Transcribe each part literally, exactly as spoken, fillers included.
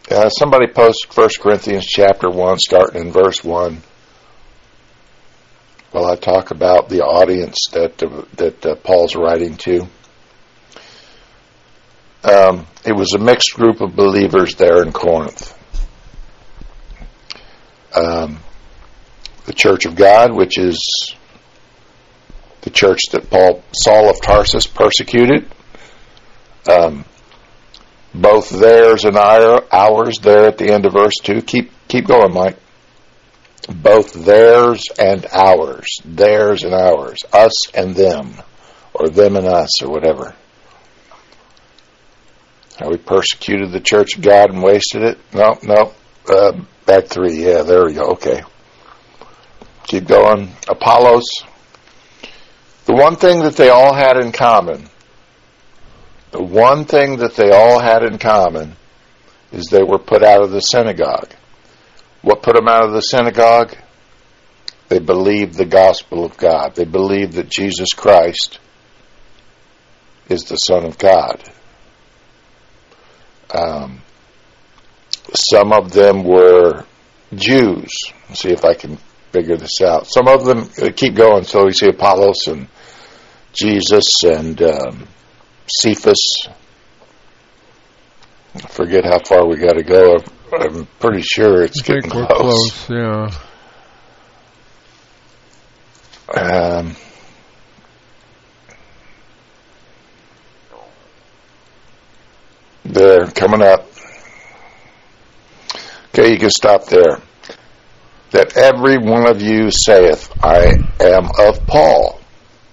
Uh, somebody post First Corinthians chapter one, starting in verse one. While I talk about the audience that uh, that uh, Paul's writing to. Um, it was a mixed group of believers there in Corinth. Um, the Church of God, which is the church that Paul, Saul of Tarsus persecuted. Um, both theirs and our, ours there at the end of verse two. Keep, keep going, Mike. Both theirs and ours. Theirs and ours. Us and them. Or them and us, or whatever. How we persecuted the church of God and wasted it? No, no. Uh, back three. Yeah, there we go. Okay. Keep going. Apollos. The one thing that they all had in common, the one thing that they all had in common is they were put out of the synagogue. What put them out of the synagogue? They believed the gospel of God. They believed that Jesus Christ is the Son of God. Um, some of them were Jews. Let's see if I can figure this out. Some of them, keep going, so we see Apollos and Jesus and um, Cephas. I forget how far we got to go. I'm pretty sure it's I getting think close. We're close, yeah. Um, they're coming up. Okay, you can stop there. That every one of you saith, I am of Paul.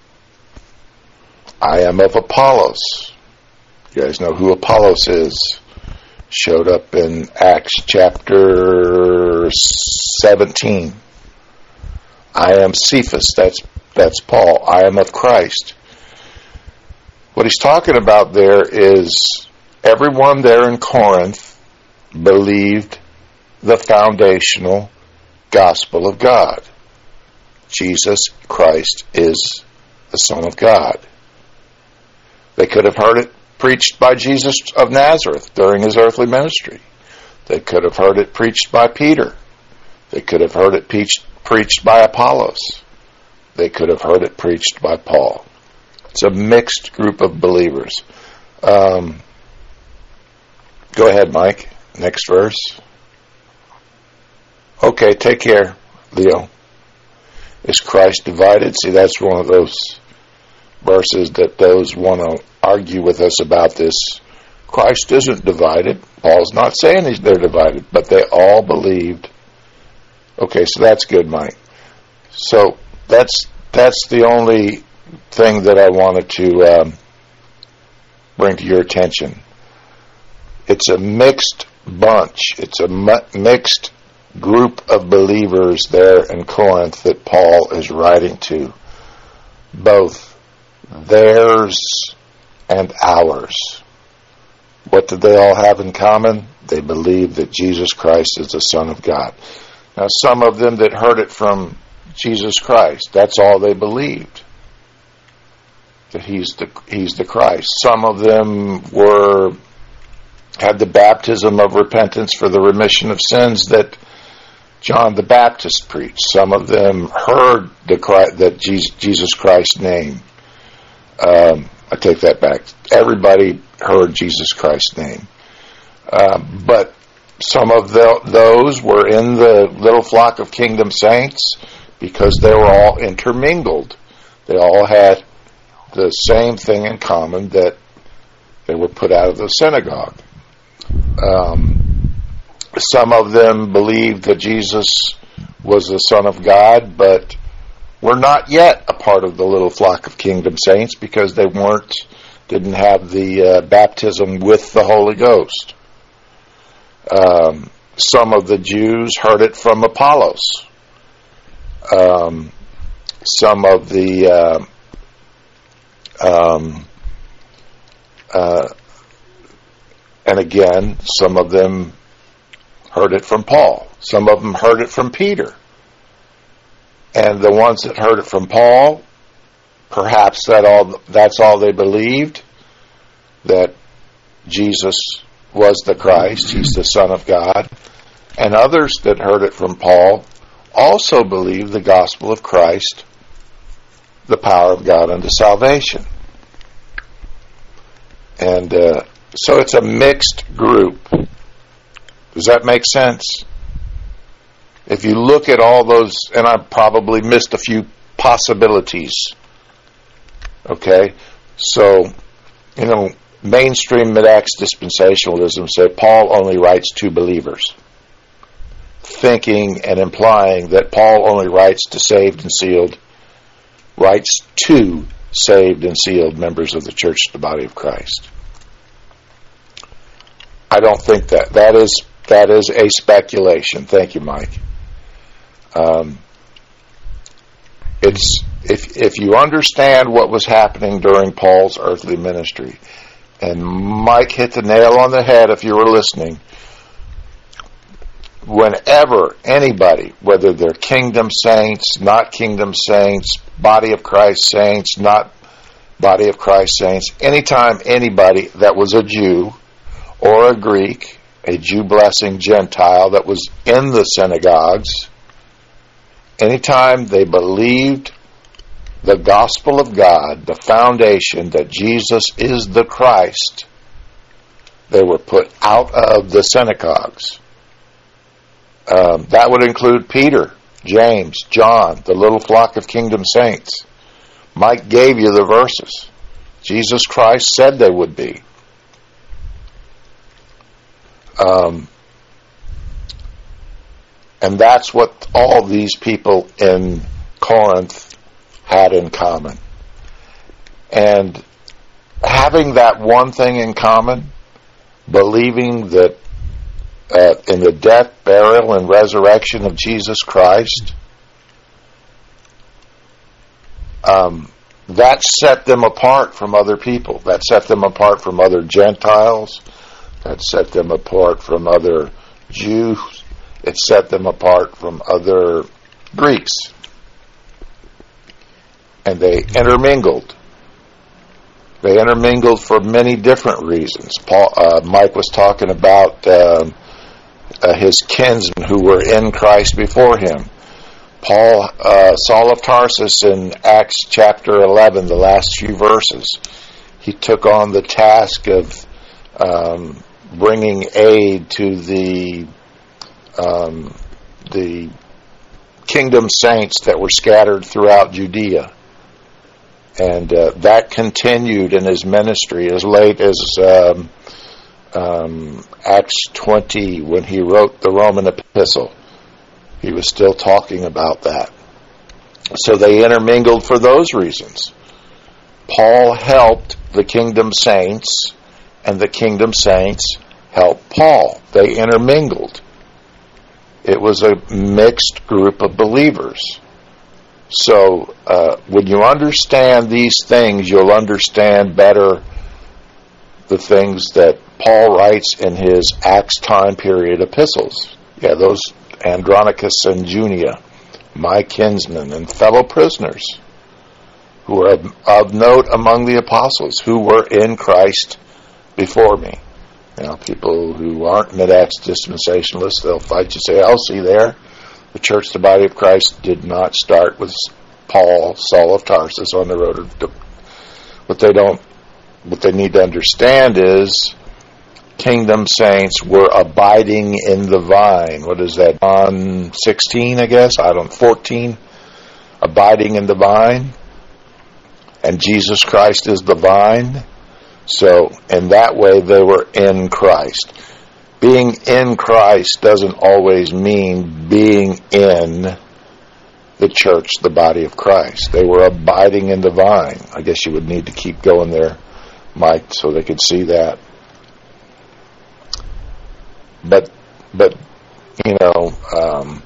I am of Apollos. You guys know who Apollos is. Showed up in Acts chapter seventeen. I am Cephas. That's that's Paul. I am of Christ. What he's talking about there is everyone there in Corinth believed the foundational gospel of God. Jesus Christ is the Son of God. They could have heard it preached by Jesus of Nazareth during his earthly ministry. They could have heard it preached by Peter. They could have heard it preached, preached by Apollos. They could have heard it preached by Paul. It's a mixed group of believers. Um, go ahead, Mike. Next verse. Okay, take care, Leo. Is Christ divided? See, that's one of those verses that those want to argue with us about this. Christ isn't divided. Paul's not saying he's they're divided, but they all believed. Okay, so that's good, Mike. So that's that's the only thing that I wanted to um, bring to your attention. It's a mixed bunch. It's a mu- mixed group of believers there in Corinth that Paul is writing to. Both theirs and ours. What did they all have in common? They believed that Jesus Christ is the Son of God. Now, some of them that heard it from Jesus Christ, that's all they believed, that he's the he's the Christ. Some of them were had the baptism of repentance for the remission of sins that John the Baptist preached. Some of them heard the Christ, that Jesus, Jesus Christ's name. Um, I take that back. Everybody heard Jesus Christ's name. Uh, but some of the, those were in the little flock of kingdom saints because they were all intermingled. They all had the same thing in common, that they were put out of the synagogue. Um, some of them believed that Jesus was the Son of God, but were not yet a part of the little flock of kingdom saints because they weren't, didn't have the uh, baptism with the Holy Ghost. Um, some of the Jews heard it from Apollos. Um, some of the uh, um, uh, and again, some of them heard it from Paul. Some of them heard it from Peter. And the ones that heard it from Paul, perhaps that all that's all they believed, that Jesus was the Christ. He's the Son of God. And others that heard it from Paul also believed the gospel of Christ, the power of God unto salvation. And uh, so it's a mixed group. Does that make sense? If you look at all those, and I probably missed a few possibilities. Okay? So, you know, mainstream mid-Acts dispensationalism said Paul only writes to believers, thinking and implying that Paul only writes to saved and sealed, writes to saved and sealed members of the church, the body of Christ. I don't think that. That is that is a speculation. Thank you, Mike. Um, it's if if you understand what was happening during Paul's earthly ministry, and Mike hit the nail on the head if you were listening. Whenever anybody, whether they're kingdom saints, not kingdom saints, body of Christ saints, not body of Christ saints, anytime anybody that was a Jew or a Greek, a Jew-blessing Gentile that was in the synagogues, anytime they believed the gospel of God, the foundation that Jesus is the Christ, they were put out of the synagogues. Um, that would include Peter, James, John, the little flock of kingdom saints. Mike gave you the verses. Jesus Christ said they would be. Um, and that's what all these people in Corinth had in common. And having that one thing in common, believing that Uh, in the death, burial, and resurrection of Jesus Christ, um, that set them apart from other people. That set them apart from other Gentiles. That set them apart from other Jews. It set them apart from other Greeks. And they intermingled. They intermingled for many different reasons. Paul, uh, Mike was talking about Um, Uh, his kinsmen who were in Christ before him. Paul, uh, Saul of Tarsus in Acts chapter eleven, the last few verses, he took on the task of um, bringing aid to the um, the kingdom saints that were scattered throughout Judea. And uh, that continued in his ministry as late as um, Um, Acts twenty, when he wrote the Roman epistle. He was still talking about that. So they intermingled for those reasons. Paul helped the kingdom saints, and the kingdom saints helped Paul. They intermingled. It was a mixed group of believers. So uh, when you understand these things, you'll understand better the things that Paul writes in his Acts time period epistles. Yeah, those Andronicus and Junia, my kinsmen and fellow prisoners, who are of, of note among the apostles, who were in Christ before me. Now, people who aren't mid-Acts dispensationalists, they'll fight you, say, "I'll see there. The church, the body of Christ, did not start with Paul, Saul of Tarsus, on the road of..." What they don't, what they need to understand is kingdom saints were abiding in the vine. What is that? John sixteen, I guess? I don't know, fourteen. Abiding in the vine. And Jesus Christ is the vine. So, in that way, they were in Christ. Being in Christ doesn't always mean being in the church, the body of Christ. They were abiding in the vine. I guess you would need to keep going there, Mike, so they could see that. But, but you know, um,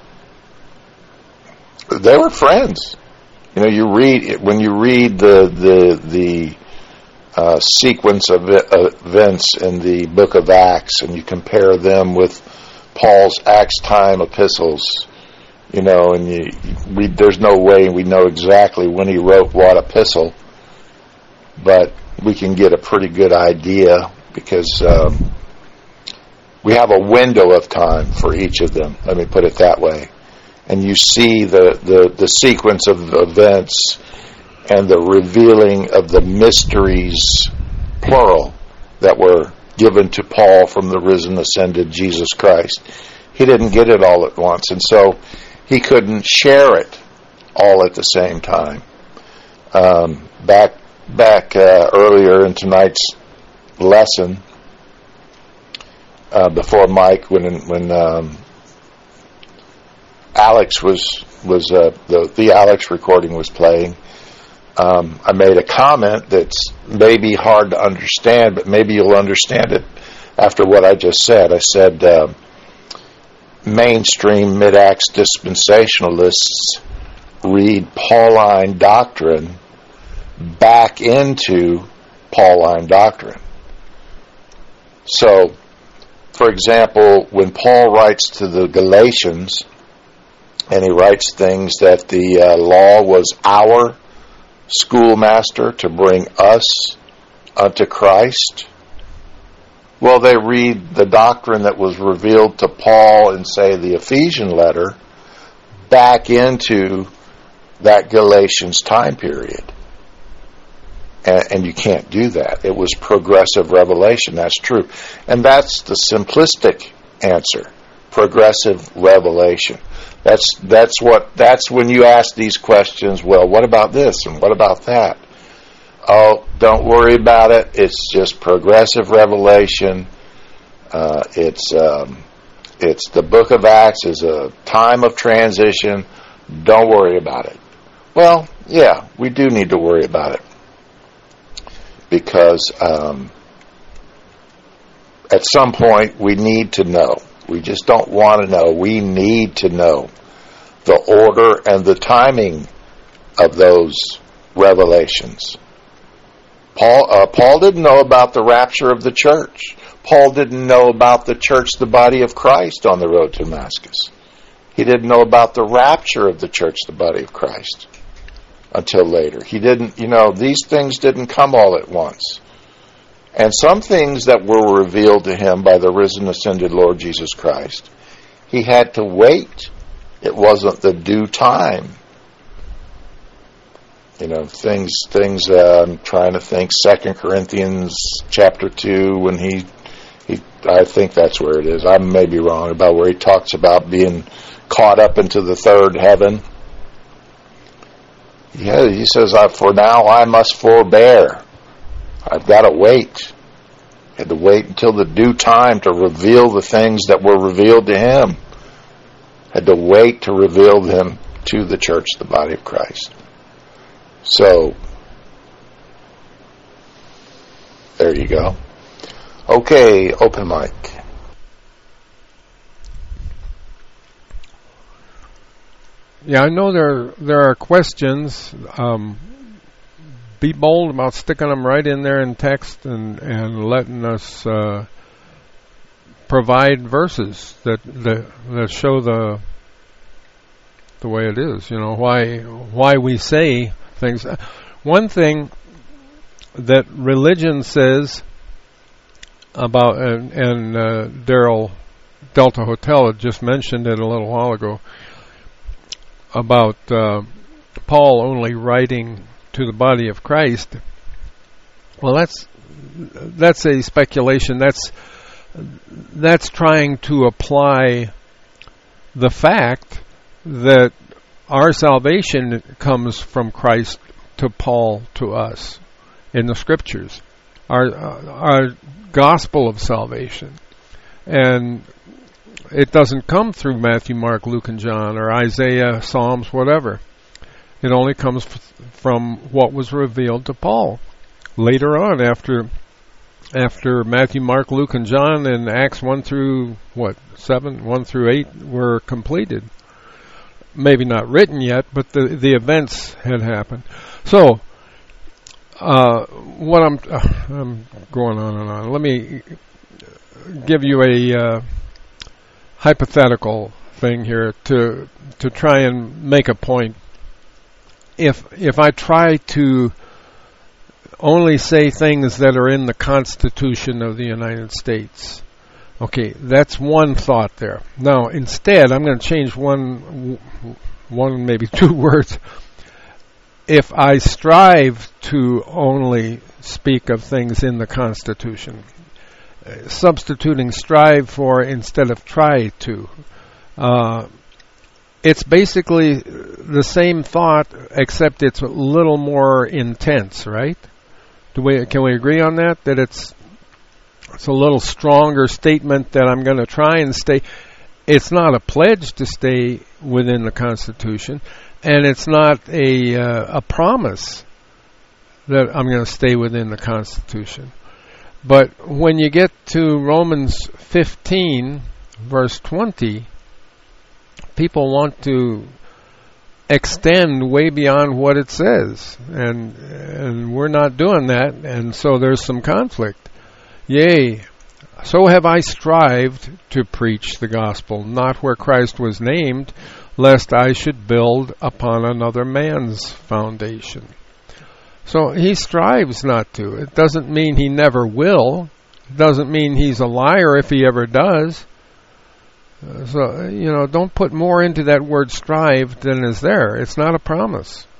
they were friends. You know, you read when you read the the the uh, sequence of events in the book of Acts, and you compare them with Paul's Acts time epistles. You know, and you, you read. There's no way we know exactly when he wrote what epistle, but we can get a pretty good idea because um, we have a window of time for each of them. Let me put it that way. And you see the, the, the sequence of events and the revealing of the mysteries, plural, that were given to Paul from the risen, ascended Jesus Christ. He didn't get it all at once, and so he couldn't share it all at the same time. Um, back back uh, earlier in tonight's lesson, uh, before Mike, when when um, Alex was was uh, the the Alex recording was playing, um, I made a comment that's maybe hard to understand, but maybe you'll understand it after what I just said. I said uh, mainstream mid-Acts dispensationalists read Pauline doctrine back into Pauline doctrine. So, for example, when Paul writes to the Galatians, and he writes things that the uh, law was our schoolmaster to bring us unto Christ, well, they read the doctrine that was revealed to Paul in, say, the Ephesian letter back into that Galatians time period. And, and you can't do that. It was progressive revelation. That's true. And that's the simplistic answer. Progressive revelation. That's that's what that's when you ask these questions, well, what about this and what about that? Oh, don't worry about it. It's just progressive revelation. Uh, it's um, it's the book of Acts is a time of transition. Don't worry about it. Well, yeah, we do need to worry about it. Because um, at some point we need to know. We just don't want to know. We need to know the order and the timing of those revelations. Paul, uh, Paul didn't know about the rapture of the church. Paul didn't know about the church, the body of Christ, on the road to Damascus. He didn't know about the rapture of the church, the body of Christ, until later. He didn't, you know, these things didn't come all at once. And some things that were revealed to him by the risen, ascended Lord Jesus Christ, he had to wait. It wasn't the due time. You know, things, things, uh, I'm trying to think, Second Corinthians chapter two, when he, he, I think that's where it is. I may be wrong about where he talks about being caught up into the third heaven. Yeah, he says, for now I must forbear. I've got to wait. Had to wait until the due time to reveal the things that were revealed to him. Had to wait to reveal them to the church, the body of Christ. So, there you go. Okay, open mic. Yeah, I know there there are questions. Um, be bold about sticking them right in there in text and, and letting us uh, provide verses that, that that show the the way it is. You know, why why we say things. One thing that religion says about, and, and uh, Daryl Delta Hotel had just mentioned it a little while ago, about uh, Paul only writing to the body of Christ. Well, that's that's a speculation. That's that's trying to apply the fact that our salvation comes from Christ to Paul to us in the Scriptures, our our gospel of salvation, and it doesn't come through Matthew, Mark, Luke, and John, or Isaiah, Psalms, whatever. It only comes f- from what was revealed to Paul later on, after after Matthew, Mark, Luke, and John, and Acts one through what seven, one through eight were completed. Maybe not written yet, but the the events had happened. So, uh, what I'm uh, I'm going on and on. Let me give you a uh, hypothetical thing here to to try and make a point. If if I try to only say things that are in the Constitution of the United States, Okay, that's one thought there. Now, instead, I'm going to change one, one maybe two words. If I strive to only speak of things in the Constitution, uh, substituting strive for instead of try to, uh, it's basically the same thought, except it's a little more intense, right? Do we, can we agree on that? That it's it's a little stronger statement that I'm going to try and stay. It's not a pledge to stay within the Constitution, and it's not a uh, a promise that I'm going to stay within the Constitution. But when you get to Romans fifteen, verse twenty, people want to extend way beyond what it says, and and we're not doing that, and so there's some conflict. Yea, so have I strived to preach the gospel, not where Christ was named, lest I should build upon another man's foundation. So he strives not to. It doesn't mean he never will. It doesn't mean he's a liar if he ever does. Uh, so, you know, don't put more into that word strive than is there. It's not a promise.